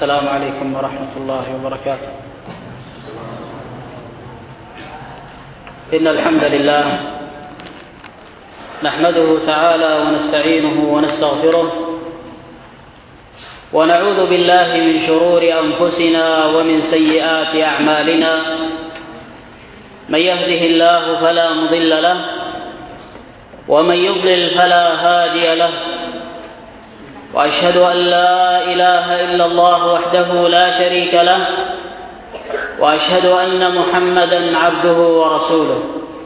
السلام عليكم ورحمة الله وبركاته. إن الحمد لله نحمده تعالى ونستعينه ونستغفره ونعوذ بالله من شرور أنفسنا ومن سيئات أعمالنا. من يهده الله فلا مضل له ومن يضلل فلا هادي له، وأشهد أن لا إله إلا الله وحده لا شريك له، وأشهد أن محمدًا عبده ورسوله.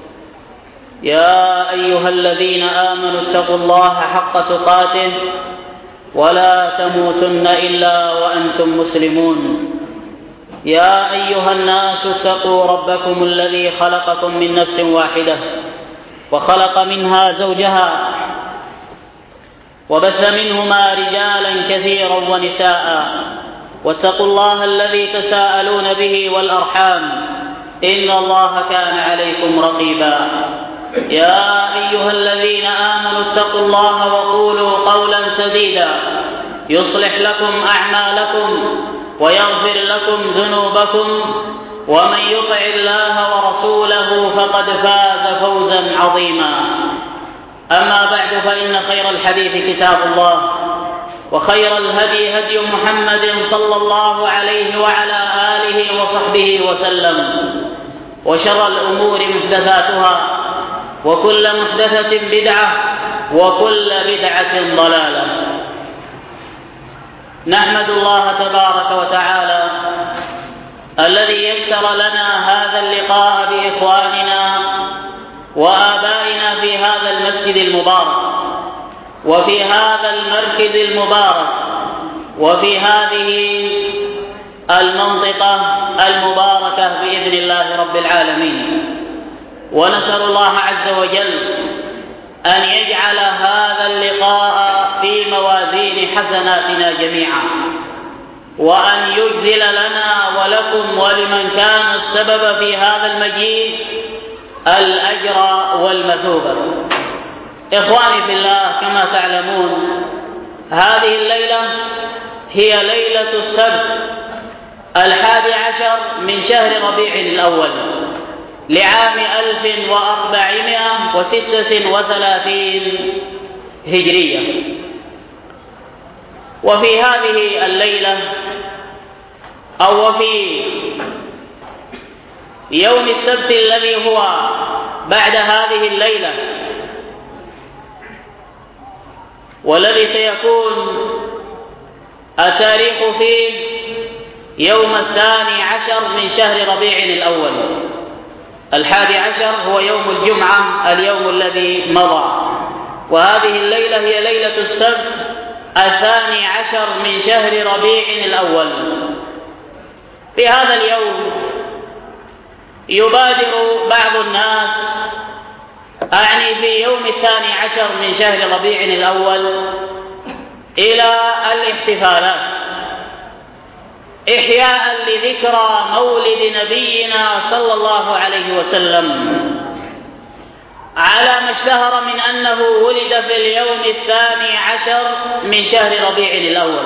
يا أيها الذين آمنوا اتقوا الله حق تقاته ولا تموتن إلا وأنتم مسلمون. يا أيها الناس اتقوا ربكم الذي خلقكم من نفس واحدة وخلق منها زوجها وبث منهما رجالا كثيرا ونساء، واتقوا الله الذي تساءلون به والأرحام إن الله كان عليكم رقيبا. يا أيها الذين آمنوا اتقوا الله وقولوا قولا سديدا يصلح لكم أعمالكم ويغفر لكم ذنوبكم، ومن يطع الله ورسوله فقد فاز فوزا عظيما. أما بعد، فإن خير الحديث كتاب الله، وخير الهدي هدي محمد صلى الله عليه وعلى آله وصحبه وسلم، وشر الأمور محدثاتها، وكل محدثة بدعة، وكل بدعة ضلالة. نحمد الله تبارك وتعالى الذي يسر لنا هذا اللقاء بإخواننا وآبائنا في هذا المسجد المبارك، وفي هذا المركز المبارك، وفي هذه المنطقة المباركة بإذن الله رب العالمين. ونسأل الله عز وجل أن يجعل هذا اللقاء في موازين حسناتنا جميعا، وأن يجزل لنا ولكم ولمن كان السبب في هذا المجيء الأجر والمثوبة. إخواني في الله، كما تعلمون هذه الليلة هي ليلة السبت 11 من شهر ربيع الأول لعام 1436 هجرية. وفي هذه الليلة أو في يوم السبت الذي هو بعد هذه الليلة، والذي سيكون التاريخ فيه يوم 12 من شهر ربيع الأول، 11 هو يوم الجمعة، اليوم الذي مضى. وهذه الليلة هي ليلة السبت 12 من شهر ربيع الأول. في هذا اليوم يبادر بعض الناس، أعني في يوم 12 من شهر ربيع الأول، إلى الاحتفالات إحياء لذكرى مولد نبينا صلى الله عليه وسلم، على ما اشتهر من أنه ولد في اليوم 12 من شهر ربيع الأول،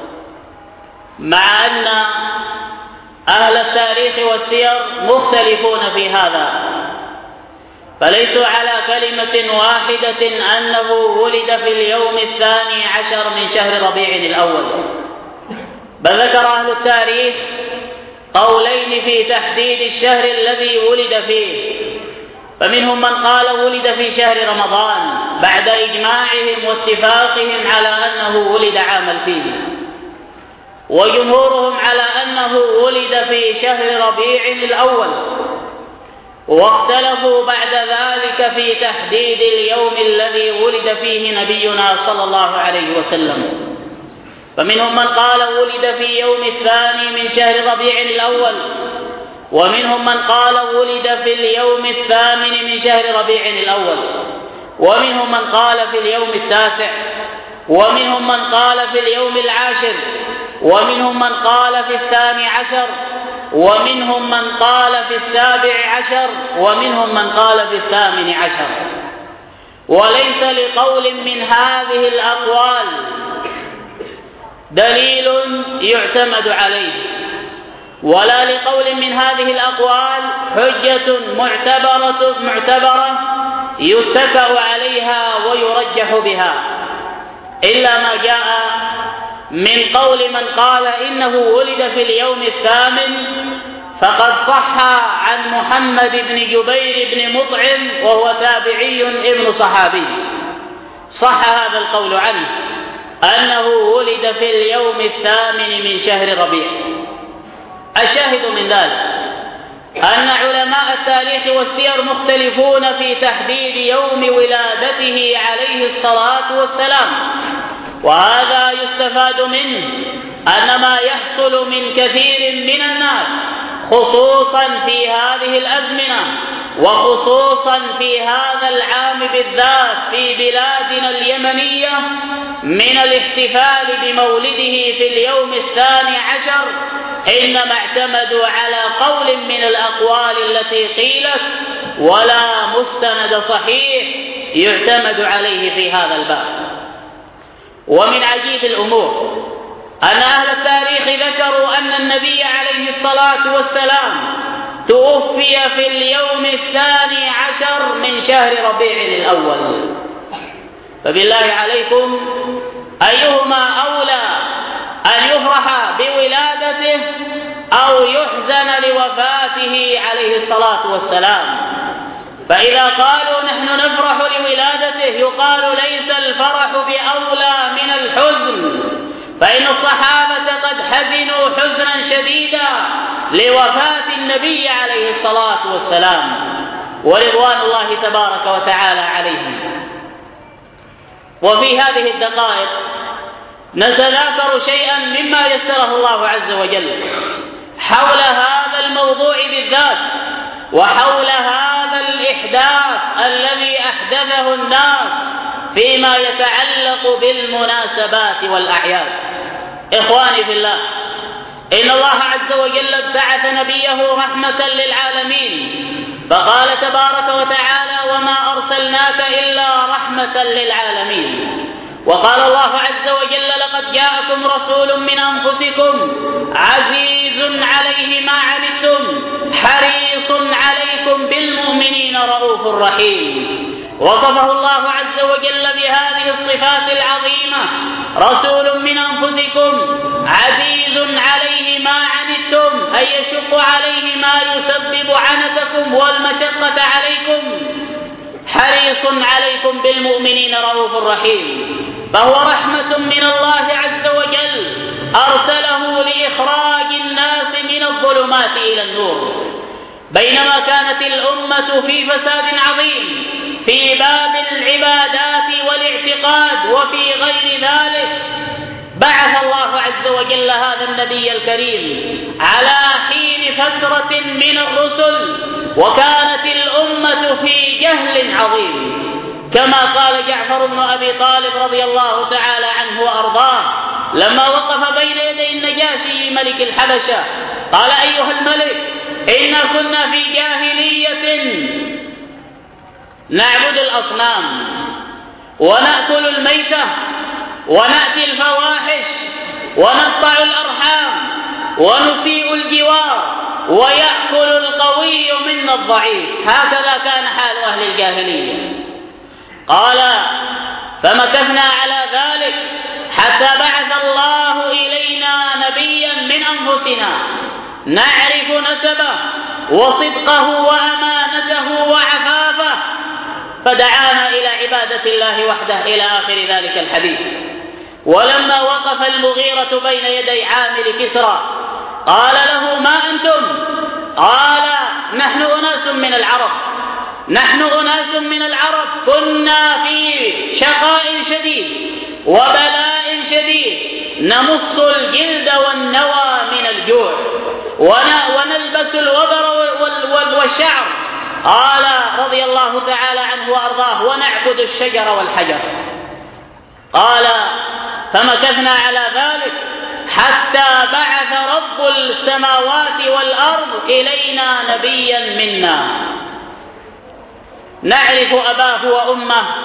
مع أن أهل التاريخ والسير مختلفون في هذا، فليسوا على كلمة واحدة أنه ولد في اليوم 12 من شهر ربيع الأول، بل ذكر أهل التاريخ قولين في تحديد الشهر الذي ولد فيه. فمنهم من قال ولد في شهر رمضان بعد إجماعهم واتفاقهم على أنه ولد عام الفيل، وجمهورهم على أنه ولد في شهر ربيع الأول، واختلفوا بعد ذلك في تحديد اليوم الذي ولد فيه نبينا صلى الله عليه وسلم. فمنهم من قال ولد في يوم 2 من شهر ربيع الأول، ومنهم من قال ولد في اليوم 8 من شهر ربيع الأول، ومنهم من قال في اليوم 9، ومنهم من قال في اليوم 10، ومنهم من قال في 12، ومنهم من قال في 17، ومنهم من قال في 18. وليس لقول من هذه الأقوال دليل يعتمد عليه، ولا لقول من هذه الأقوال حجة معتبرة يتكأ عليها ويرجح بها، إلا ما جاء من قول من قال إنه ولد في اليوم الثامن، فقد صح عن محمد بن جبير بن مطعم وهو تابعي ابن صحابي، صح هذا القول عنه أنه ولد في اليوم الثامن من شهر ربيع. الشاهد من ذلك أن علماء التاريخ والسير مختلفون في تحديد يوم ولادته عليه الصلاة والسلام، وهذا يستفاد منه أن ما يحصل من كثير من الناس خصوصا في هذه الأزمنة، وخصوصا في هذا العام بالذات في بلادنا اليمنية، من الاحتفال بمولده في اليوم 12، إنما اعتمدوا على قول من الأقوال التي قيلت ولا مستند صحيح يعتمد عليه في هذا الباب. ومن عجيب الأمور أن أهل التاريخ ذكروا أن النبي عليه الصلاة والسلام توفي في اليوم 12 من شهر ربيع الأول، فبالله عليكم أيهما أولى أن يفرح بولادته أو يحزن لوفاته عليه الصلاة والسلام؟ فإذا قالوا نحن نفرح لولادته يقال ليس الفرح بأولى من الحزن، فإن الصحابة قد حزنوا حزنا شديدا لوفاة النبي عليه الصلاة والسلام، ورضوان الله تبارك وتعالى عليهم. وفي هذه الدقائق نتذاكر شيئا مما يسره الله عز وجل حول هذا الموضوع بالذات، وحول هذا الإحداث الذي أحدثه الناس فيما يتعلق بالمناسبات والأعياد. إخواني في الله، إن الله عز وجل ابتعث نبيه رحمة للعالمين، فقال تبارك وتعالى وما أرسلناك إلا رحمة للعالمين. وقال الله عز وجل لقد جاءكم رسول من أنفسكم عزيز عليه ما عنتم حريص عليكم بالمؤمنين رؤوف رحيم. وصفه الله عز وجل بهذه الصفات العظيمة: رسول من أنفسكم عزيز عليه ما عنتم، أي يشق عليه ما يسبب عنتكم والمشقة عليكم، حريص عليكم بالمؤمنين رؤوف رحيم. فهو رحمة من الله عز وجل أرسله لإخراج الناس من الظلمات إلى النور. بينما كانت الأمة في فساد عظيم في باب العبادات والاعتقاد وفي غير ذلك، بعث الله عز وجل هذا النبي الكريم على حين فترة من الرسل، وكانت الأمة في جهل عظيم، كما قال جعفر بن أبي طالب رضي الله تعالى عنه وأرضاه لما وقف بين يدي النجاشي ملك الحبشة، قال: أيها الملك، إنا كنا في جاهلية نعبد الأصنام ونأكل الميتة ونأتي الفواحش ونقطع الأرحام ونسيء الجوار ويأكل القوي منا الضعيف. هكذا كان حال أهل الجاهلية. قال: فمكثنا على ذلك حتى بعث الله إلينا نبيا من أنفسنا نعرف نسبه وصدقه وأمانته وعفافه، فدعانا إلى عبادة الله وحده، إلى آخر ذلك الحديث. ولما وقف المغيرة بين يدي عامل كسرى قال له: ما أنتم؟ قال: نحن أناس من العرب، نحن أناس من العرب كنا في شقاء شديد وبلاء شديد، نمص الجلد والنوى من الجوع ونلبس الوبر والشعر. قال رضي الله تعالى عنه وأرضاه: ونعبد الشجر والحجر. قال: فمكثنا على ذلك حتى بعث رب السماوات والأرض إلينا نبيا منا نعرف أباه وأمه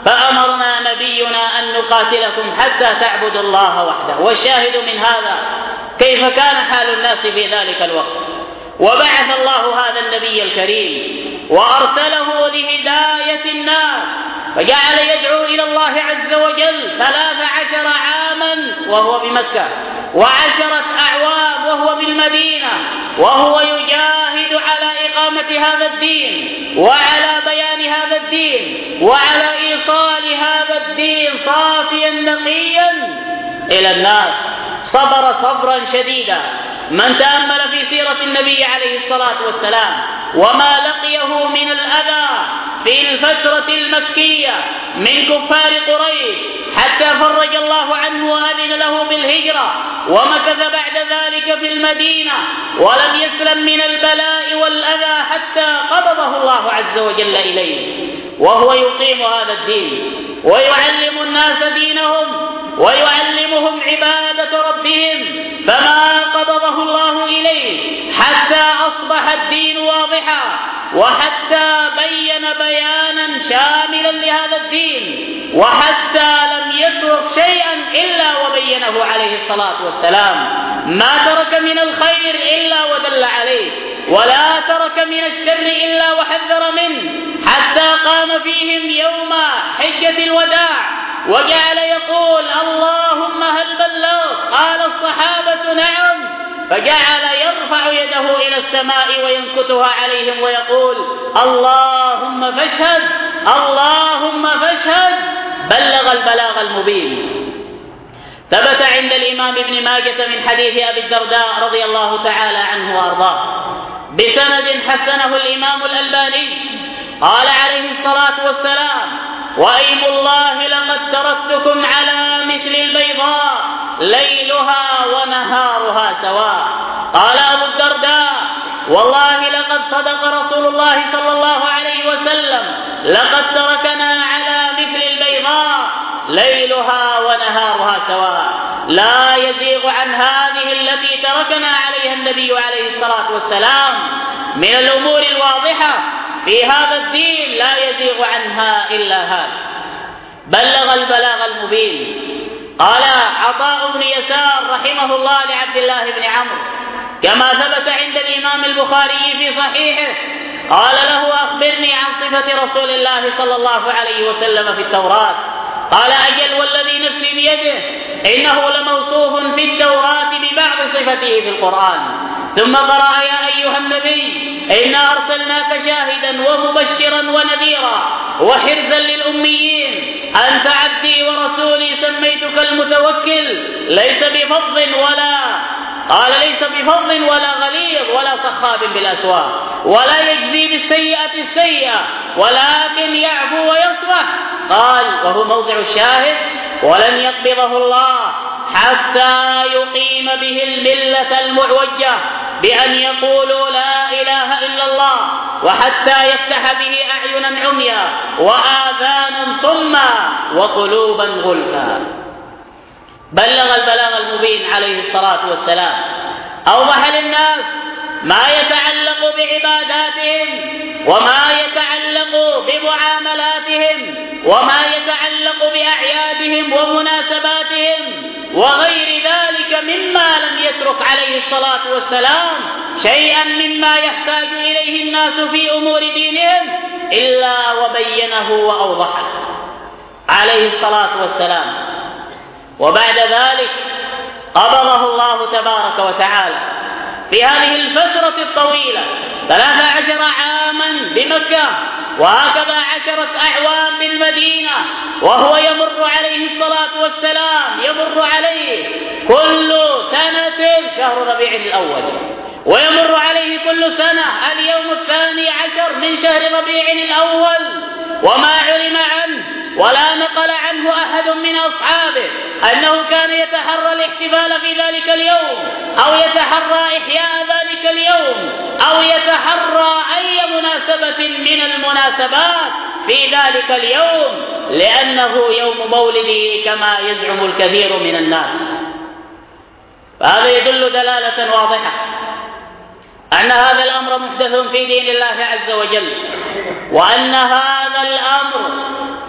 فأمرنا نبينا أن نقاتلكم حتى تعبدوا الله وحده. والشاهد من هذا كيف كان حال الناس في ذلك الوقت. وبعث الله هذا النبي الكريم وأرسله لهداية الناس، فجعل يدعو إلى الله عز وجل 13 عاما وهو بمكة، و10 أعوام وهو بالمدينة، وهو يجاهد على إقامة هذا الدين وعلى بيان هذا الدين وعلى إيصال هذا الدين صافيا نقيا إلى الناس. صبر صبرا شديدا. من تأمل في سيرة النبي عليه الصلاة والسلام وما لقيه من الأذى في الفترة المكية من كفار قريش حتى فرج الله عنه وأذن له بالهجرة، ومكث بعد ذلك في المدينة ولم يسلم من البلاء والأذى حتى قبضه الله عز وجل إليه، وهو يقيم هذا الدين ويعلم الناس دينهم ويعلمهم عبادة ربهم، فما قبضه الله إليه حتى أصبح الدين واضحا، وحتى بين بيانا شاملا لهذا الدين، وحتى لم يترك شيئا إلا وبينه عليه الصلاة والسلام. ما ترك من الخير إلا ودل عليه، ولا ترك من الشر إلا وحذر منه، حتى قام فيهم يوم حجة الوداع وجعل يقول: اللهم هل بلغت؟ قال الصحابة: نعم. فجعل يرفع يده إلى السماء وينكتها عليهم ويقول: اللهم فاشهد، اللهم فاشهد، بلغ البلاغ المبين. ثبت عند الإمام ابن ماجة من حديث أبي الدرداء رضي الله تعالى عنه وأرضاه بسند حسنه الإمام الألباني، قال عليه الصلاة والسلام: وأيم الله لقد تركتكم على مثل البيضاء ليلها ونهارها سواء. قال أبو الدرداء: والله لقد صدق رسول الله صلى الله عليه وسلم، لقد تركنا على مثل البيضاء ليلها ونهارها سواء، لا يزيغ عن هذه التي تركنا عليها النبي عليه الصلاة والسلام من الأمور الواضحة في هذا الدين، لا يزيغ عنها إلا هذا. بلغ البلاغ المبين. قال عطاء بن يسار رحمه الله لعبد الله بن عمرو كما ثبت عند الإمام البخاري في صحيحه، قال له: أخبرني عن صفة رسول الله صلى الله عليه وسلم في التوراة. قال: أجل والذي نفسي بيده إنه لموصوف في التوراة ببعض صفته في القرآن. ثم قرأ: يا أيها النبي إنا أرسلناك شاهدا ومبشرا ونذيرا وحرزا للأميين، أنت عبدي ورسولي سميتك المتوكل، ليس بفظ ولا غليظ ولا صخاب بالأسواق، ولا يجزي بالسيئة السيئة ولكن يعفو ويصفح. قال وهو موضع الشاهد: ولن يقبضه الله حتى يقيم به الملة المعوجة بأن يقولوا لا إله إلا الله، وحتى يفتح به أعينا عميا وآذانا صما وقلوبا غلفا. بلغ البلاغ المبين عليه الصلاة والسلام. أوضح للناس ما يتعلق بعباداتهم وما يتعلق بمعاملاتهم وما يتعلق بأعيادهم ومناسباتهم وغير ذلك مما لم يترك عليه الصلاة والسلام شيئا مما يحتاج إليه الناس في أمور دينهم إلا وبينه وأوضحه عليه الصلاة والسلام. وبعد ذلك قبضه الله تبارك وتعالى في هذه الفترة الطويلة 13 عاما بمكة، وهكذا 10 أعوام بالمدينة، وهو يمر عليه الصلاة والسلام يمر عليه كل سنة شهر ربيع الأول، ويمر عليه كل سنة اليوم 12 من شهر ربيع الأول، وما علم عنه ولا نقل عنه أحد من أصحابه أنه كان يتحرى الاحتفال في ذلك اليوم أو يتحرى إحياء ذلك اليوم أو يتحرى أي مناسبة من المناسبات في ذلك اليوم، لأنه يوم مولده كما يزعم الكثير من الناس. فهذا يدل دلالة واضحة أن هذا الأمر محدث في دين الله عز وجل، وأن هذا الأمر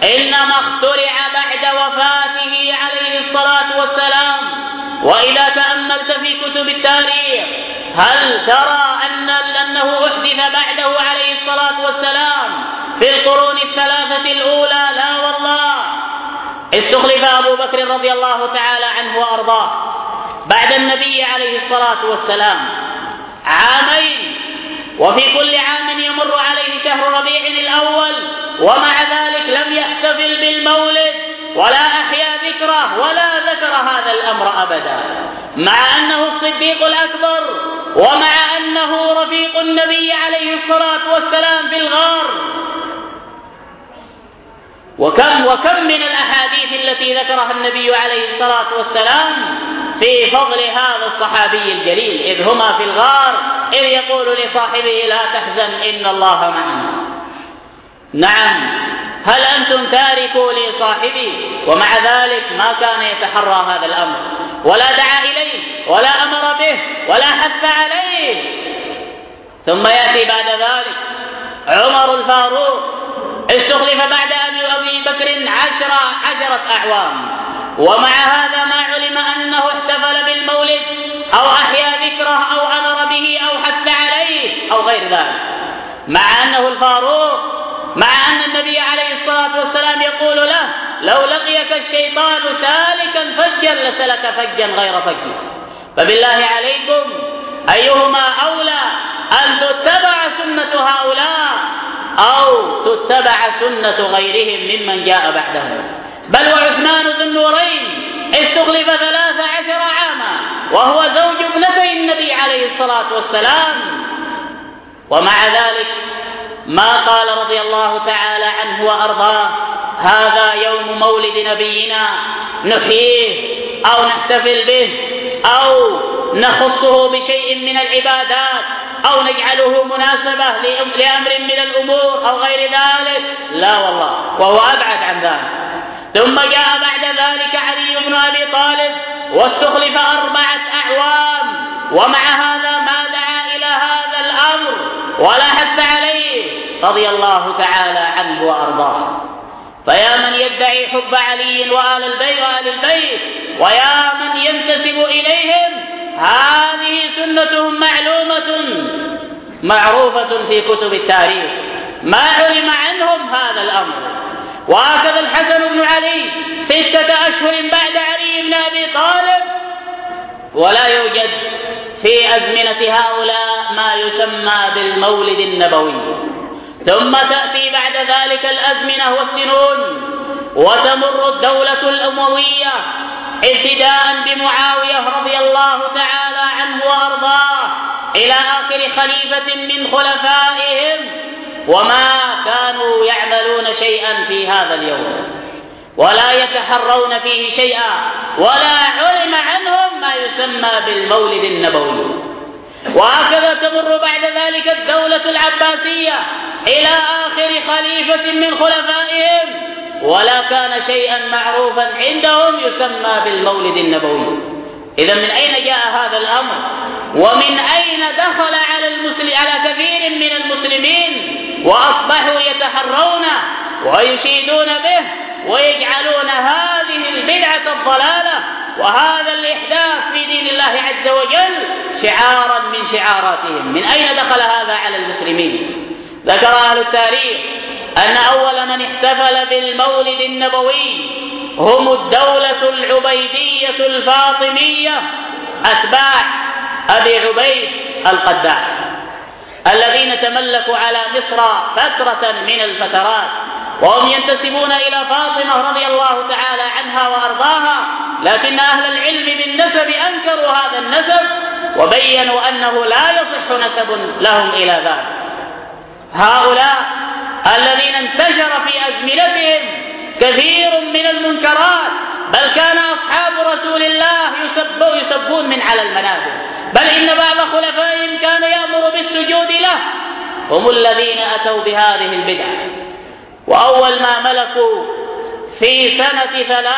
إنما اخترع بعد وفاته عليه الصلاة والسلام. وإذا تأملت في كتب التاريخ هل ترى أنه أحدث بعده عليه الصلاة والسلام في القرون الثلاثة الأولى؟ لا والله. استخلف أبو بكر رضي الله تعالى عنه وأرضاه بعد النبي عليه الصلاة والسلام عامين، وفي كل عام يمر عليه شهر ربيع الأول، ومع ذلك لم يحتفل بالمولد ولا أحيا ذكره ولا ذكر هذا الأمر أبدا، مع أنه الصديق الأكبر ومع أنه رفيق النبي عليه الصلاة والسلام في الغار. وكم من الأحاديث التي ذكرها النبي عليه الصلاة والسلام في فضل هذا الصحابي الجليل، إذ هما في الغار إذ يقول لصاحبه لا تحزن إن الله معنا. نعم، هل أنتم تاركوا لصاحبي؟ ومع ذلك ما كان يتحرى هذا الأمر ولا دعا إليه ولا أمر به ولا حث عليه. ثم يأتي بعد ذلك عمر الفاروق، استخلف بعد أبي بكر 10 أعوام، ومع هذا ما علم أنه احتفل بالمولد أو أحيا ذكره أو أمر به أو حث عليه أو غير ذلك، مع أنه الفاروق، مع أن النبي عليه الصلاة والسلام يقول له لو لقيك الشيطان سالكا فجا لسلك فجا غير فجك. فبالله عليكم أيهما أولى، أن تتبع سنة هؤلاء أو تتبع سنة غيرهم ممن جاء بعدهم؟ بل وعثمان ذو النورين استخلف 13 عاما وهو زوج ابنتي النبي عليه الصلاة والسلام، ومع ذلك ما قال رضي الله تعالى عنه وأرضاه هذا يوم مولد نبينا نحييه أو نحتفل به أو نخصه بشيء من العبادات أو نجعله مناسبة لأمر من الأمور أو غير ذلك. لا والله، وهو أبعد عن ذلك. ثم جاء بعد ذلك علي بن أبي طالب واستخلف 4 أعوام، ومع هذا ما دعا إلى هذا الأمر ولا حث عليه رضي الله تعالى عنه وأرضاه. فيا من يدعي حب علي وآل البيت ويا من ينتسب إليهم، هذه سنتهم معروفة في كتب التاريخ، ما علم عنهم هذا الأمر. وهكذا الحسن بن علي 6 أشهر بعد علي بن أبي طالب، ولا يوجد في أزمنة هؤلاء ما يسمى بالمولد النبوي. ثم تأتي بعد ذلك الأزمنة والسنون، وتمر الدولة الأموية ابتداء بمعاوية رضي الله تعالى عنه وأرضاه إلى آخر خليفة من خلفائهم، وما كانوا يعملون شيئا في هذا اليوم ولا يتحرون فيه شيئا، ولا علم عنهم ما يسمى بالمولد النبوي. وهكذا تمر بعد ذلك الدولة العباسية إلى آخر خليفة من خلفائهم، ولا كان شيئا معروفا عندهم يسمى بالمولد النبوي. إذا من أين جاء هذا الأمر؟ ومن أين دخل على كثير من المسلمين وأصبحوا يتحرون ويشيدون به ويجعلون هذه البدعة الضلالة وهذا الإحداث في دين الله عز وجل شعارا من شعاراتهم؟ من أين دخل هذا على المسلمين؟ ذكر أهل التاريخ أن أول من احتفل بالمولد النبوي هم الدولة العبيدية الفاطمية، أتباع أبي عبيد القداح، الذين تملكوا على مصر فترة من الفترات، وهم ينتسبون إلى فاطمة رضي الله تعالى عنها وأرضاها، لكن أهل العلم بالنسب أنكروا هذا النسب وبينوا أنه لا يصح نسب لهم إلى ذلك. هؤلاء الذين انتشر في أزمنتهم كثير من المنكرات، بل كان أصحاب رسول الله يسبون من على المنابر، بل إن بعض خلفائهم كان يأمر بالسجود له، هم الذين أتوا بهذه البدعة. وأول ما ملكوا في سنة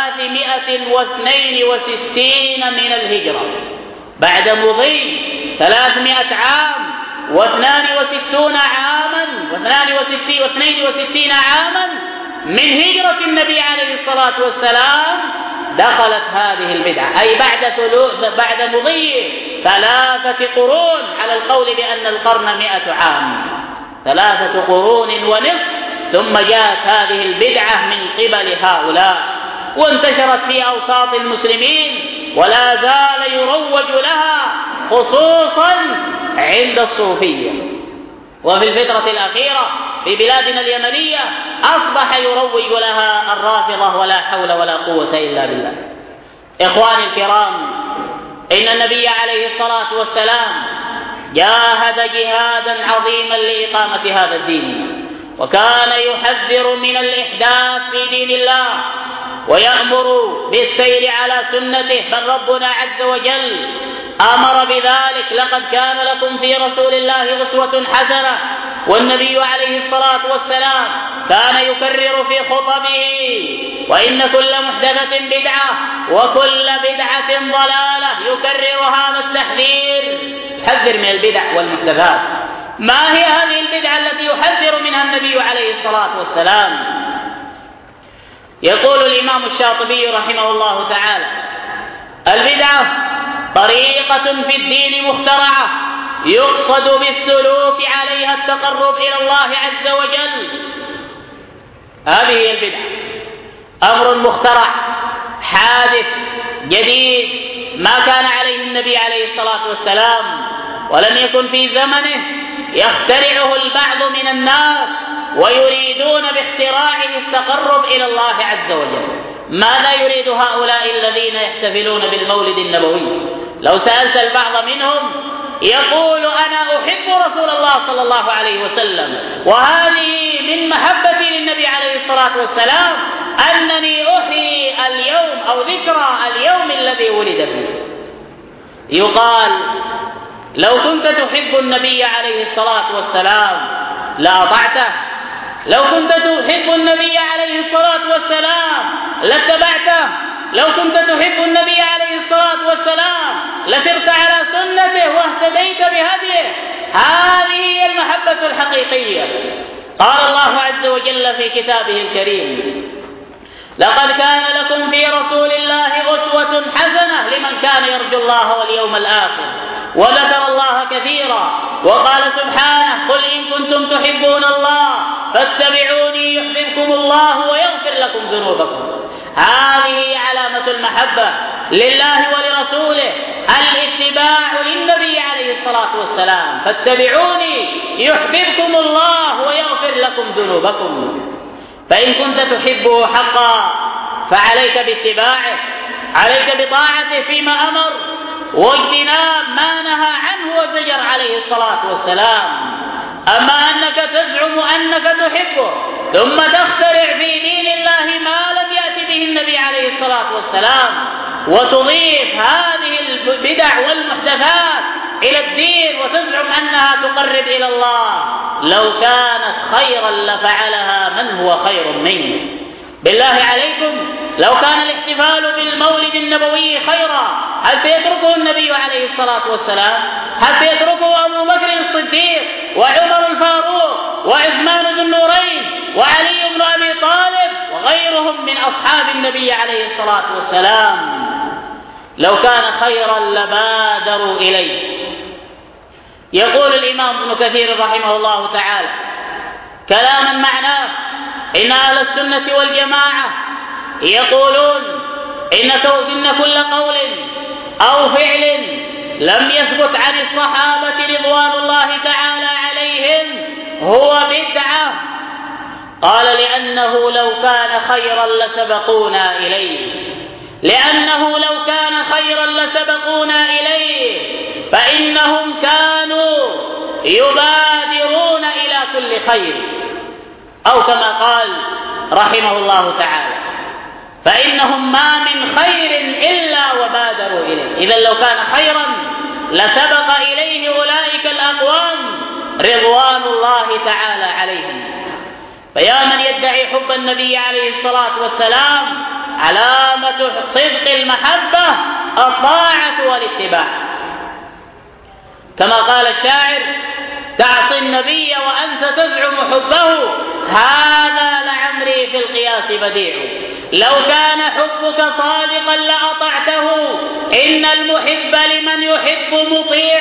362 من الهجرة، بعد مضي 300 عام و62 عاما من هجرة النبي عليه الصلاة والسلام دخلت هذه البدعة، أي بعد مضي 3 قرون، على القول بأن القرن 100 عام، 3 قرون ونصف، ثم جاءت هذه البدعة من قبل هؤلاء وانتشرت في أوساط المسلمين، ولا زال يروج لها خصوصا عند الصوفية. وفي الفترة الأخيرة في بلادنا اليمنية أصبح يروج لها الرافضة، ولا حول ولا قوة إلا بالله. إخواني الكرام، إن النبي عليه الصلاة والسلام جاهد جهادا عظيما لإقامة هذا الدين، وكان يحذر من الإحداث في دين الله ويأمر بالسير على سنته، بل ربنا عز وجل أمر بذلك: لقد كان لكم في رسول الله أسوة حسنة. والنبي عليه الصلاة والسلام كان يكرر في خطبه: وإن كل محدثة بدعة وكل بدعة ضلالة. يكرر هذا التحذير، يحذر من البدع والمحدثات. ما هي هذه البدعة التي يحذر منها النبي عليه الصلاة والسلام؟ يقول الإمام الشاطبي رحمه الله تعالى: البدعة طريقة في الدين مخترعة يقصد بالسلوك عليها التقرب إلى الله عز وجل. هذه هي البدعة، أمر مخترع حادث جديد ما كان عليه النبي عليه الصلاة والسلام، ولم يكن في زمنه، يخترعه البعض من الناس ويريدون باختراعه التقرب إلى الله عز وجل. ماذا يريد هؤلاء الذين يحتفلون بالمولد النبوي؟ لو سألت البعض منهم يقول: أنا أحب رسول الله صلى الله عليه وسلم، وهذه من محبتي للنبي عليه الصلاة والسلام أنني أحيي اليوم أو ذكرى اليوم الذي ولد فيه. يقال: لو كنت تحب النبي عليه الصلاة والسلام لأطعته، لو كنت تحب النبي عليه الصلاة والسلام لاتبعته، لو كنت تحب النبي عليه الصلاة والسلام لسرت على سنته واهتديت بهديه. هذه هي المحبة الحقيقية. قال الله عز وجل في كتابه الكريم: لقد كان لكم في رسول الله أسوة حسنة لمن كان يرجو الله واليوم الآخر وذكر الله كثيرا. وقال سبحانه: قل إن كنتم تحبون الله فاتبعوني يحببكم الله ويغفر لكم ذنوبكم. هذه علامة المحبة لله ولرسوله، الاتباع للنبي عليه الصلاة والسلام. فاتبعوني يحببكم الله ويغفر لكم ذنوبكم. فإن كنت تحبه حقا فعليك باتباعه، عليك بطاعته فيما أمر واجتناب ما نهى عنه وزجر عليه الصلاة والسلام. أما أنك تزعم أنك تحبه ثم تخترع في دين الله ما لم يأت به النبي عليه الصلاة والسلام، وتضيف هذه البدع والمحدثات إلى الدين وتزعم أنها تقرب إلى الله، لو كانت خيرا لفعلها من هو خير منه. بالله عليكم، لو كان الاحتفال بالمولد النبوي خيرا هل سيتركه النبي عليه الصلاة والسلام؟ هل سيتركه أبو بكر الصديق وعمر الفاروق وعثمان ذو النورين وعلي بن أبي طالب وغيرهم من أصحاب النبي عليه الصلاة والسلام؟ لو كان خيرا لبادروا إليه. يقول الإمام ابن كثير رحمه الله تعالى كلاما معناه: إن أهل السنة والجماعة يقولون إن كل قول أو فعل لم يثبت عن الصحابة رضوان الله تعالى عليهم هو بدعة. قال: لأنه لو كان خيرا لسبقونا إليه، لأنه لو كان خيرا لسبقونا إليه، فإنهم كانوا يبادرون إلى كل خير، أو كما قال رحمه الله تعالى: فإنهم ما من خير إلا وبادروا إليه. إذن لو كان خيرا لسبق إليه أولئك الأقوام رضوان الله تعالى عليهم. فيا من يدعي حب النبي عليه الصلاة والسلام، علامة صدق المحبة الطاعة والاتباع. كما قال الشاعر: تعصي النبي وأنت تزعم حبه، هذا لعمري في القيامة بديع. لو كان حبك صادقا لأطعته، إن المحب لمن يحب مطيع.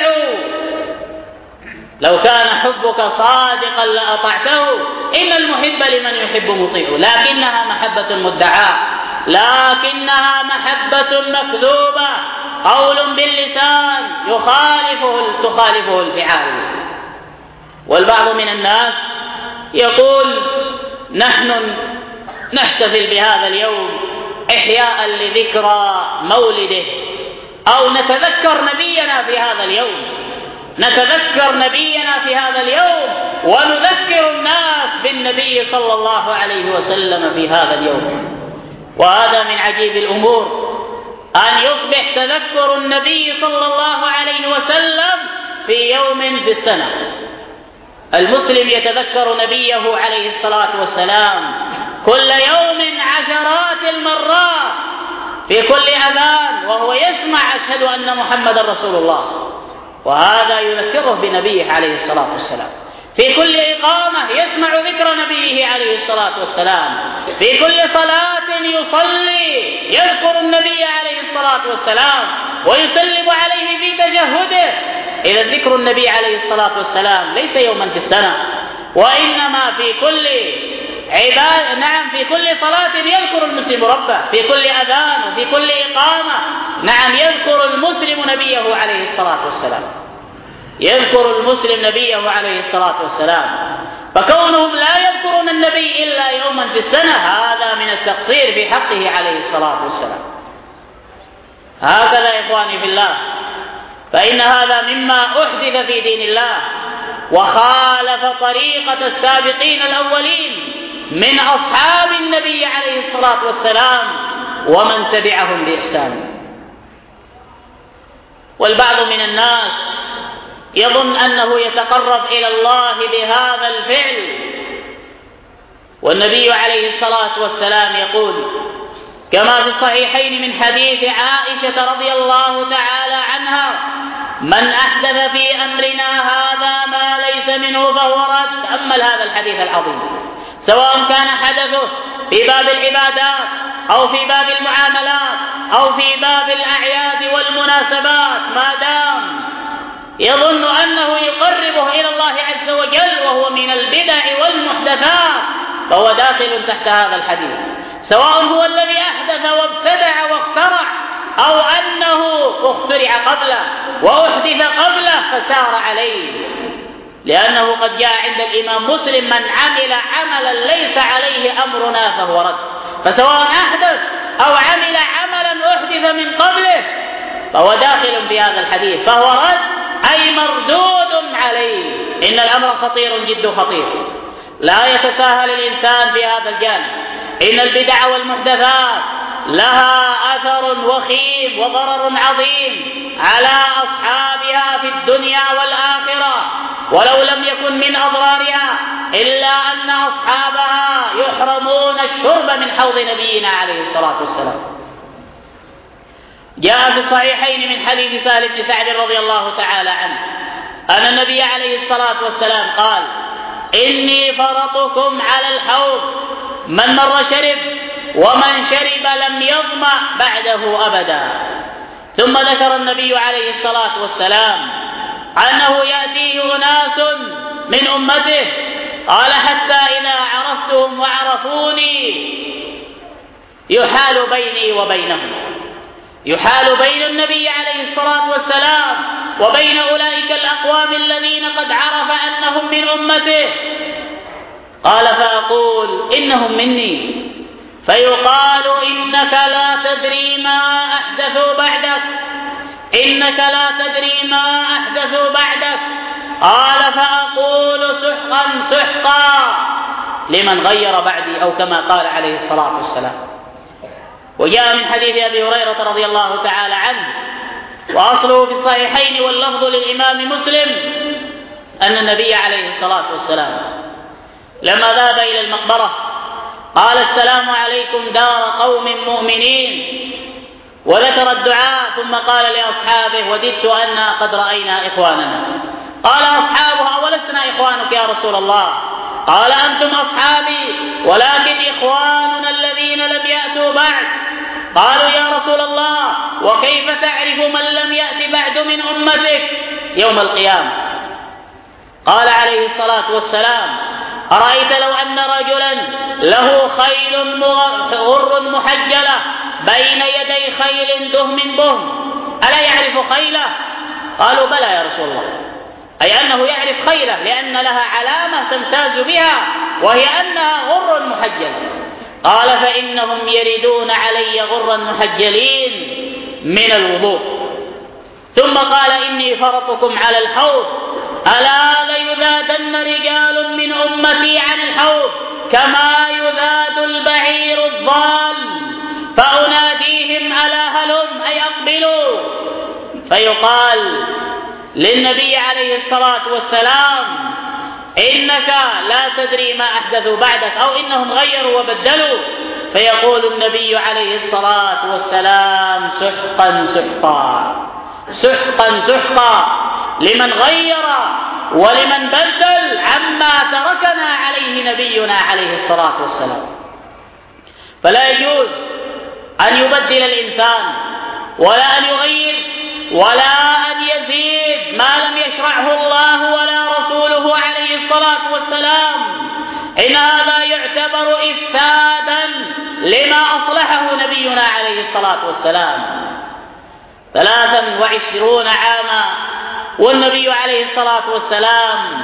لو كان حبك صادقا لأطعته، إن المحب لمن يحب مطيع. لكنها محبة مدعاة، لكنها محبة مكذوبة، قول باللسان تخالفه الفعال. والبعض من الناس يقول: نحن نحتفل بهذا اليوم إحياء لذكرى مولده، أو نتذكر نبينا في هذا اليوم، نتذكر نبينا في هذا اليوم ونذكر الناس بالنبي صلى الله عليه وسلم في هذا اليوم. وهذا من عجيب الأمور، أن يصبح تذكر النبي صلى الله عليه وسلم في يوم في السنة. المسلم يتذكر نبيه عليه الصلاة والسلام كل يوم عشرات المرات، في كل أذان وهو يسمع أشهد أن محمد رسول الله، وهذا يذكره بنبيه عليه الصلاة والسلام. في كل إقامة يسمع ذكر نبيه عليه الصلاة والسلام. في كل صلاة يصلي يذكر النبي عليه الصلاة والسلام ويسلم عليه في تشهده. إذا ذكر النبي عليه الصلاة والسلام ليس يوما في السنة، وإنما في كل في كل صلاة يذكر المسلم ربه، في كل أذان وفي كل إقامة يذكر المسلم نبيه عليه الصلاة والسلام، يذكر المسلم نبيه عليه الصلاة والسلام. فكونهم لا يذكرون النبي إلا يوما في السنة هذا من التقصير في حقه عليه الصلاة والسلام. هكذا يا إخواني في الله، فإن هذا مما أحدث في دين الله وخالف طريقة السابقين الأولين من أصحاب النبي عليه الصلاة والسلام ومن تبعهم بإحسان. والبعض من الناس يظن أنه يتقرب إلى الله بهذا الفعل، والنبي عليه الصلاة والسلام يقول كما في الصحيحين من حديث عائشة رضي الله تعالى عنها: من أحدث في أمرنا هذا ما ليس منه فهو رد. تأمل هذا الحديث العظيم، سواء كان حدثه في باب العبادات أو في باب المعاملات أو في باب الأعياد والمناسبات، ما دام يظن أنه يقربه إلى الله عز وجل وهو من البدع والمحدثات فهو داخل تحت هذا الحديث، سواء هو الذي أحدث وابتدع واخترع أو أنه اخترع قبله وأحدث قبله فسار عليه. لأنه قد جاء عند الإمام مسلم: من عمل عملا ليس عليه أمرنا فهو رد. فسواء أحدث أو عمل عملا أحدث من قبله فهو داخل في هذا الحديث، فهو رد أي مردود عليه. إن الأمر خطير جد خطير، لا يتساهل الإنسان في هذا الجانب. إن البدع والمحدثات لها أثر وخيم وضرر عظيم على أصحابها في الدنيا والآخرة، ولو لم يكن من أضرارها إلا أن أصحابها يحرمون الشرب من حوض نبينا عليه الصلاة والسلام. جاء في الصحيحين من حديث سهل بن سعد رضي الله تعالى عنه أن النبي عليه الصلاة والسلام قال: إني فرطكم على الحوض، من مر شرب ومن شرب لم يظمأ بعده أبدا. ثم ذكر النبي عليه الصلاة والسلام أنه يأتيه أناس من أمته، قال: حتى إذا عرفتهم وعرفوني يحال بيني وبينهم، يحال بين النبي عليه الصلاة والسلام وبين أولئك الأقوام الذين قد عرف أنهم من أمته. قال: فأقول إنهم مني، فيقال: إنك لا تدري ما أحدثوا بعدك، إنك لا تدري ما أحدثوا بعدك. قال: فأقول: سحقا سحقا لمن غير بعدي، أو كما قال عليه الصلاة والسلام. وجاء من حديث أبي هريرة رضي الله تعالى عنه وأصله في الصحيحين واللفظ للإمام مسلم أن النبي عليه الصلاة والسلام لما ذهب إلى المقبرة قال: السلام عليكم دار قوم مؤمنين، وذكر الدعاء، ثم قال لأصحابه: وددت أننا قد رأينا إخواننا. قال أصحابه: أولسنا إخوانك يا رسول الله؟ قال: أنتم أصحابي، ولكن إخواننا الذين يأتوا بعد. قالوا يا رسول الله وكيف تعرف من لم يأت بعد من أمتك يوم القيامة؟ قال عليه الصلاة والسلام أرأيت لو أن رجلا له خيل غر محجلة بين يدي خيل دهم بهم ألا يعرف خيله؟ قالوا بلى يا رسول الله، أي أنه يعرف خيله لأن لها علامة تمتاز بها وهي أنها غر محجلة. قال فإنهم يردون علي غرا محجلين من الوضوء. ثم قال إني فرطكم على الحوض، ألا ليذادن رجال من أمتي عن الحوض كما يذاد البعير الضال، فأناديهم ألا هلم أي أقبلوا، فيقال للنبي عليه الصلاة والسلام إنك لا تدري ما أحدثوا بعدك أو إنهم غيروا وبدلوا، فيقول النبي عليه الصلاة والسلام سحقا سحقا سحقا سحقا لمن غير ولمن بدل عما تركنا عليه نبينا عليه الصلاة والسلام. فلا يجوز أن يبدل الإنسان ولا أن يغير ولا أن يزيد ما لم يشرعه الله ولا رسوله عليه الصلاة والسلام. إن هذا يعتبر إفسادا لما أصلحه نبينا عليه الصلاة والسلام. 23 عاما والنبي عليه الصلاة والسلام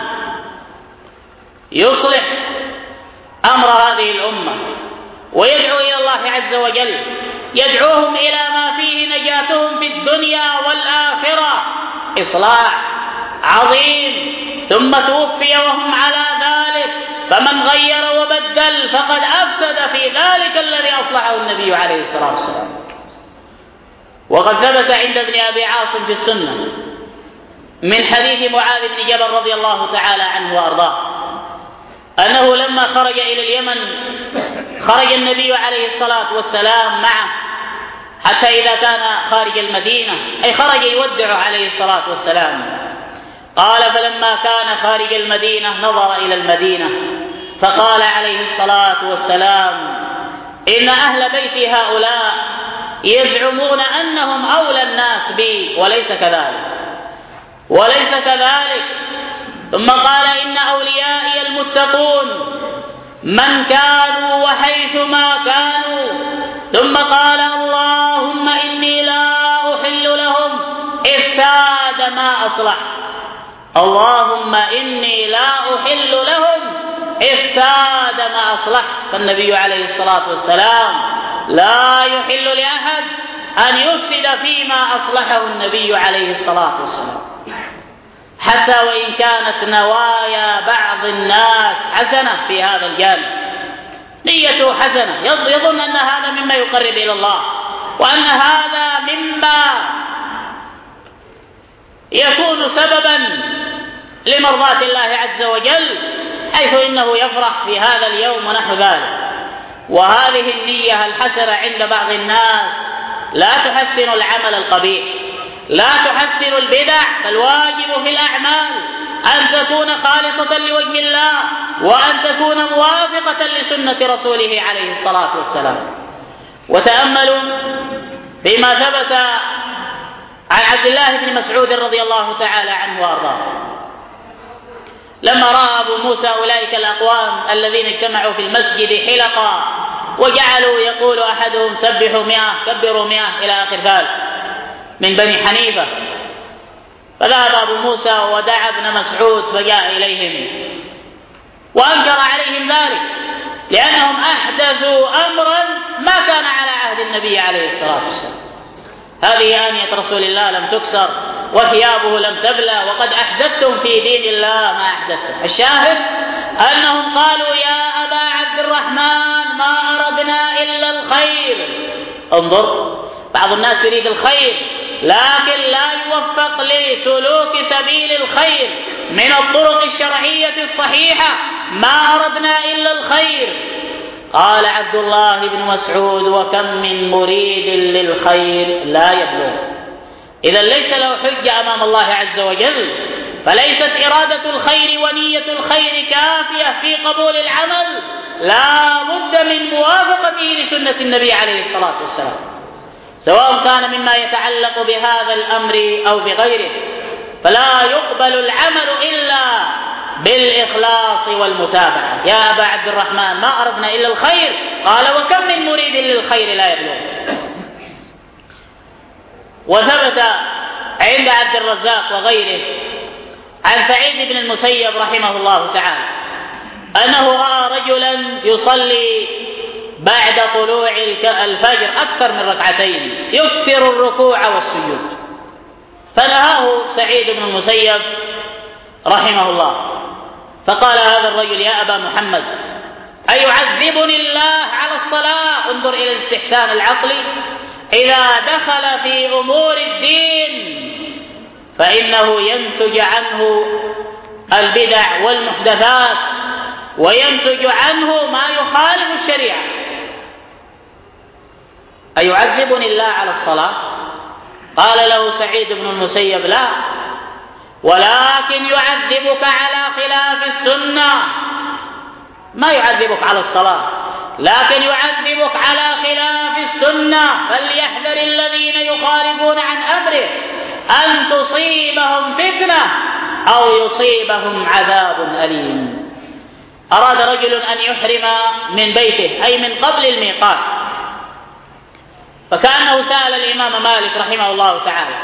يصلح أمر هذه الأمة ويدعو إلى الله عز وجل، يدعوهم إلى ما فيه نجاتهم في الدنيا والآخرة، إصلاح عظيم. ثم توفي وهم على ذلك، فمن غير وبدل فقد أفسد في ذلك الذي أصلحه النبي عليه الصلاة والسلام. وقد ثبت عند ابن أبي عاصم في السنة من حديث معاذ بن جبل رضي الله تعالى عنه وأرضاه أنه لما خرج إلى اليمن خرج النبي عليه الصلاة والسلام معه حتى إذا كان خارج المدينة أي خرج يودعه عليه الصلاة والسلام. قال فلما كان خارج المدينة نظر إلى المدينة فقال عليه الصلاة والسلام إن أهل بيت هؤلاء يزعمون أنهم أولى الناس بي وليس كذلك وليس كذلك. ثم قال إن أوليائي المتقون من كانوا وحيثما كانوا. ثم قال اللهم إني لا أحل لهم إفساد ما أصلح، اللهم إني لا أحل لهم إفساد ما أصلح. فالنبي عليه الصلاة والسلام لا يحل لأحد أن يفسد فيما أصلحه النبي عليه الصلاة والسلام، حتى وإن كانت نوايا بعض الناس حسنة في هذا الجانب، نيته حسنة يظن أن هذا مما يقرب إلى الله وأن هذا مما يكون سببا لمرضاة الله عز وجل، حيث إنه يفرح في هذا اليوم ونحو ذلك. وهذه النية الحسنة عند بعض الناس لا تحسن العمل القبيح، لا تحسن البدع. فالواجب في الأعمال أن تكون خالصة لوجه الله وأن تكون موافقة لسنة رسوله عليه الصلاة والسلام. وتأملوا بما ثبت عن عبد الله بن مسعود رضي الله تعالى عنه وأرضاه لما رأى أبو موسى أولئك الأقوام الذين اجتمعوا في المسجد حلقا وجعلوا يقول أحدهم سبحوا 100 كبروا 100 إلى آخر ذلك من بني حنيفة، فذهب أبو موسى ودعا ابن مسعود فجاء إليهم وأنكر عليهم ذلك لأنهم أحدثوا أمرا ما كان على عهد النبي عليه الصلاة والسلام. هذه آنية رسول الله لم تكسر وثيابه لم تبلى وقد أحدثتم في دين الله ما أحدثتم. الشاهد أنهم قالوا يا أبا عبد الرحمن ما أردنا إلا الخير. انظر، بعض الناس يريد الخير لكن لا يوفق لسلوك سبيل الخير من الطرق الشرعية الصحيحة. ما أردنا إلا الخير. قال عبد الله بن مسعود وكم من مريد للخير لا يبلغ. إذا ليس له حجة أمام الله عز وجل، فليست إرادة الخير ونية الخير كافية في قبول العمل، لا بد من موافقته لسنة النبي عليه الصلاة والسلام، سواء كان مما يتعلق بهذا الأمر أو بغيره، فلا يقبل العمل إلا بالإخلاص والمتابعة. يا أبا عبد الرحمن ما أردنا إلا الخير، قال وكم من مريد للخير لا يبلغ. وثبت عند عبد الرزاق وغيره عن سعيد بن المسيب رحمه الله تعالى أنه رأى رجلا يصلي بعد طلوع الفجر أكثر من ركعتين يكثر الركوع والسجود، فنهاه سعيد بن المسيب رحمه الله، فقال هذا الرجل يا أبا محمد أيعذبني الله على الصلاة؟ انظر إلى الاستحسان العقلي، إذا دخل في أمور الدين فإنه ينتج عنه البدع والمحدثات وينتج عنه ما يخالف الشريعة. أيعذبني الله على الصلاة؟ قال له سعيد بن المسيب لا، ولكن يعذبك على خلاف السنة، ما يعذبك على الصلاة لكن يعذبك على خلاف السنة، فليحذر الذين يخالفون عن أمره أن تصيبهم فتنة أو يصيبهم عذاب أليم. أراد رجل أن يحرم من بيته أي من قبل الميقات، فكأنه سأل الإمام مالك رحمه الله تعالى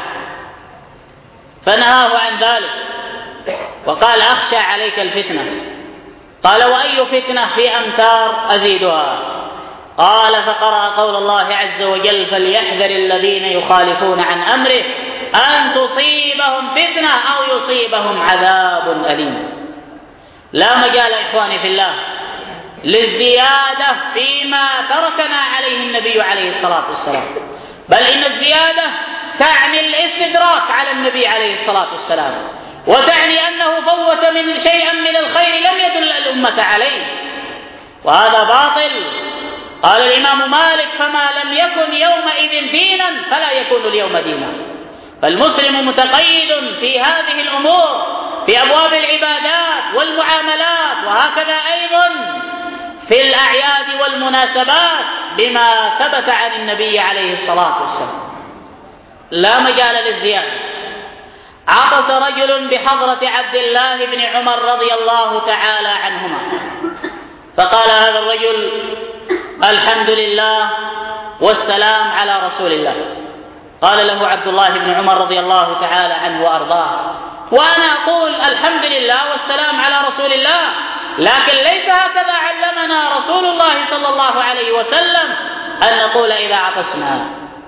فنهاه عن ذلك وقال أخشى عليك الفتنة. قال وأي فتنة في أمتار أزيدها؟ قال فقرأ قول الله عز وجل فليحذر الذين يخالفون عن أمره أن تصيبهم فتنة أو يصيبهم عذاب أليم. لا مجال إخواني في الله للزيادة فيما تركنا عليه النبي عليه الصلاة والسلام، بل إن الزيادة تعني الاستدراك على النبي عليه الصلاة والسلام، وتعني أنه فوت من شيئا من الخير لم يدل الأمة عليه، وهذا باطل. قال الإمام مالك فما لم يكن يومئذ دينا فلا يكون اليوم دينا. فالمسلم متقيد في هذه الأمور في أبواب العبادات والمعاملات، وهكذا أيضا في الأعياد والمناسبات بما ثبت عن النبي عليه الصلاة والسلام، لا مجال للزيادة. عطس رجل بحضرة عبد الله بن عمر رضي الله تعالى عنهما، فقال هذا الرجل الحمد لله والسلام على رسول الله. قال له عبد الله بن عمر رضي الله تعالى عنه وأرضاه وأنا أقول الحمد لله والسلام على رسول الله، لكن ليس هكذا علمنا رسول الله صلى الله عليه وسلم أن نقول إذا عطسنا،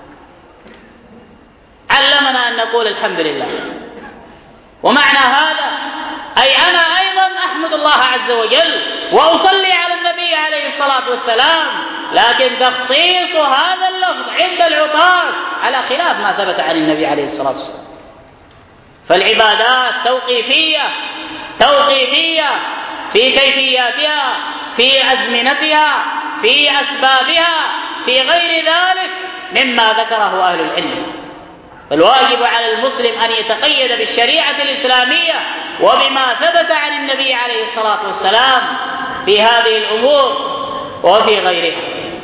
علمنا أن نقول الحمد لله. ومعنى هذا أي أنا أيضا أحمد الله عز وجل وأصلي على النبي عليه الصلاة والسلام، لكن تخصيص هذا اللفظ عند العطاس على خلاف ما ثبت عن النبي عليه الصلاة والسلام. فالعبادات توقيفية في كيفياتها، في أزمنتها، في أسبابها، في غير ذلك مما ذكره أهل العلم. فالواجب على المسلم أن يتقيد بالشريعة الإسلامية وبما ثبت عن النبي عليه الصلاة والسلام في هذه الأمور وفي غيرها.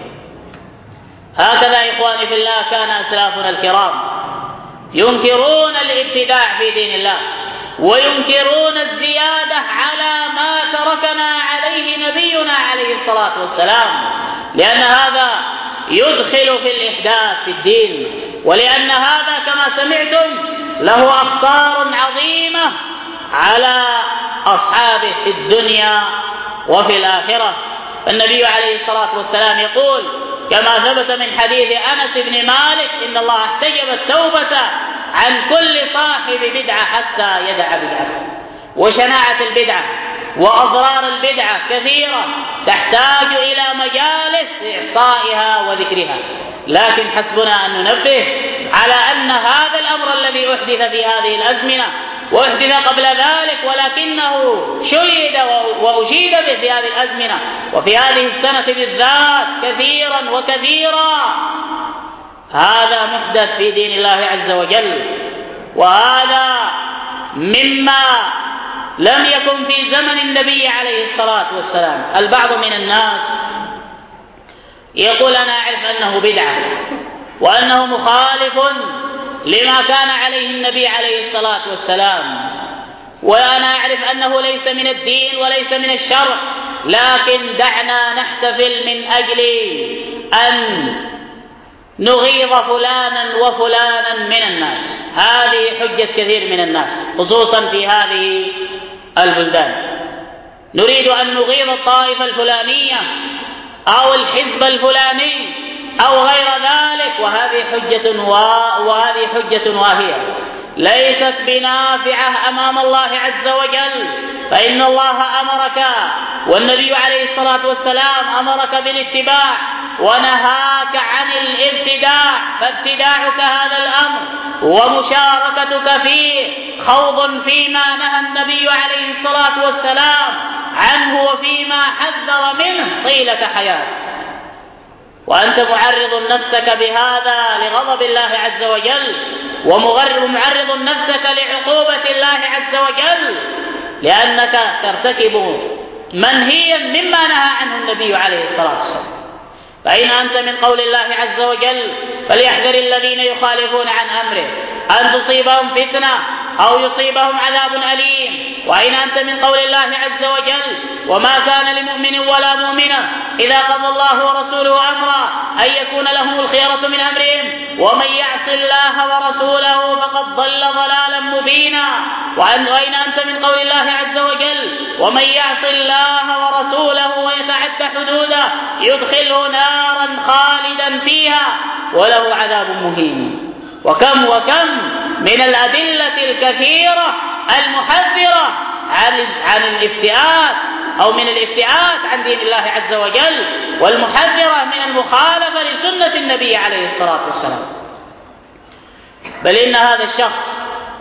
هكذا إخواني في الله كان أسلافنا الكرام ينكرون الابتداع في دين الله وينكرون الزيادة على ما تركنا عليه نبينا عليه الصلاة والسلام، لأن هذا يدخل في الإحداث في الدين، ولأن هذا كما سمعتم له أخطار عظيمة على أصحابه في الدنيا وفي الآخرة. النبي عليه الصلاة والسلام يقول كما ثبت من حديث أنس بن مالك إن الله احتجب التوبة عن كل صاحب بدعة حتى يدع بدعته. وشناعة البدعة وأضرار البدعة كثيرة تحتاج إلى مجالس إحصائها وذكرها، لكن حسبنا أن ننبه على أن هذا الأمر الذي أحدث في هذه الأزمنة وأحدث قبل ذلك ولكنه شيد وأشيد به في هذه الأزمنة وفي هذه السنة بالذات كثيرا، هذا محدث في دين الله عز وجل، وهذا مما لم يكن في زمن النبي عليه الصلاة والسلام. البعض من الناس يقول أنا أعرف أنه بدعة وأنه مخالف لما كان عليه النبي عليه الصلاة والسلام، وأنا أعرف أنه ليس من الدين وليس من الشرع، لكن دعنا نحتفل من أجل أن نغيظ فلانا وفلانا من الناس. هذه حجة كثير من الناس خصوصا في هذه البلدان. نريد أن نغيظ الطائفة الفلانية أو الحزب الفلاني أو غير ذلك، وهذه حجة واهية ليست بنافعة أمام الله عز وجل. فإن الله أمرك والنبي عليه الصلاة والسلام أمرك بالاتباع ونهاك عن الابتداع، فابتداعك هذا الأمر ومشاركتك فيه خوض فيما نهى النبي عليه الصلاة والسلام عنه وفيما حذر منه طيلة حياتك، وأنت معرض نفسك بهذا لغضب الله عز وجل، ومعرض نفسك لعقوبة الله عز وجل، لأنك ترتكب منهيا مما نهى عنه النبي عليه الصلاة والسلام. فإن أنت من قول الله عز وجل فليحذر الذين يخالفون عن أمره أن تصيبهم فتنة أو يصيبهم عذاب أليم، وإن أنت من قول الله عز وجل وما كان لمؤمن ولا مؤمنة إذا قضى الله ورسوله أمرا أن يكون لهم الخيرة من أمرهم ومن يعص الله ورسوله فقد ضل ضلالا مبينا، وإن أنت من قول الله عز وجل ومن يعص الله ورسوله ويتعد حدوده يدخله نارا خالدا فيها وله عذاب مهين. وكم من الأدلة الكثيرة المحذرة عن الافتئات أو من الافتئات عن دين الله عز وجل، والمحذرة من المخالفة لسنة النبي عليه الصلاة والسلام. بل إن هذا الشخص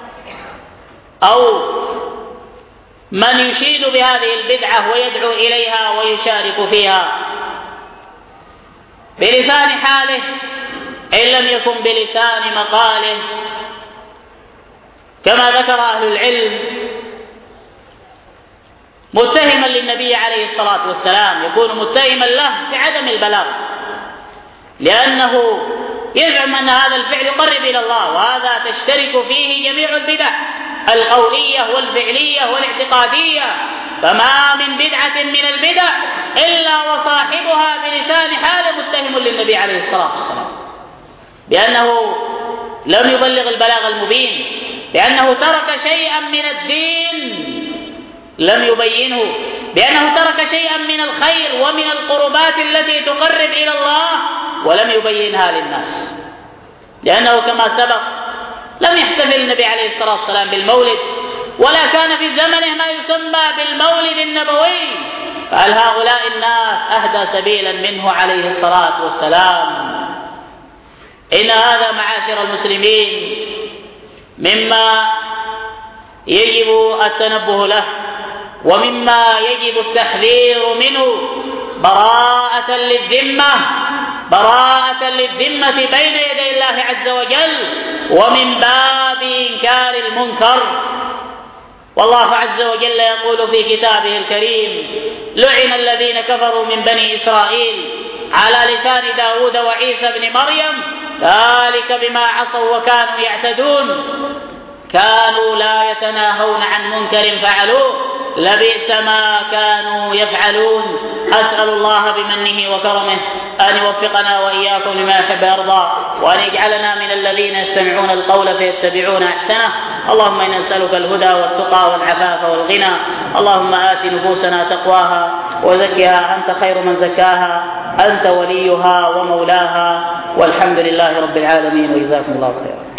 أو من يشيد بهذه البدعة ويدعو إليها ويشارك فيها بلسان حاله إن لم يكن بلسان مقاله، كما ذكر أهل العلم، متهما للنبي عليه الصلاة والسلام، يكون متهما له بعدم البلاغ، لأنه يزعم أن هذا الفعل يقرب إلى الله، وهذا تشترك فيه جميع البدع القولية والفعلية والاعتقادية، فما من بدعة من البدع إلا وصاحبها بلسان حال متهم للنبي عليه الصلاة والسلام بأنه لم يبلغ البلاغ المبين، بأنه ترك شيئا من الدين لم يبينه، بأنه ترك شيئا من الخير ومن القربات التي تقرب إلى الله ولم يبينها للناس، لأنه كما سبق لم يحتفل النبي عليه الصلاة والسلام بالمولد، ولا كان في زمنه ما يسمى بالمولد النبوي، فهل هؤلاء الناس أهدى سبيلا منه عليه الصلاة والسلام؟ إن هذا معاشر المسلمين مما يجب التنبه له ومما يجب التحذير منه، براءة للذمة بين يدي الله عز وجل، ومن باب إنكار المنكر. والله عز وجل يقول في كتابه الكريم لعن الذين كفروا من بني إسرائيل على لسان داود وعيسى بن مريم ذلك بما عصوا وكانوا يعتدون كانوا لا يتناهون عن منكر فعلوه لبئس ما كانوا يفعلون. أسأل الله بمنه وكرمه أن يوفقنا وإياكم لما يحب ويرضى، وأن يجعلنا من الذين يستمعون القول فيتبعون أحسنه. اللهم إنا نسألك الهدى والتقى والعفاف والغنى. اللهم آت نفوسنا تقواها وزكها أنت خير من زكاها، أنت وليها ومولاها، والحمد لله رب العالمين، وجزاكم الله خيرا.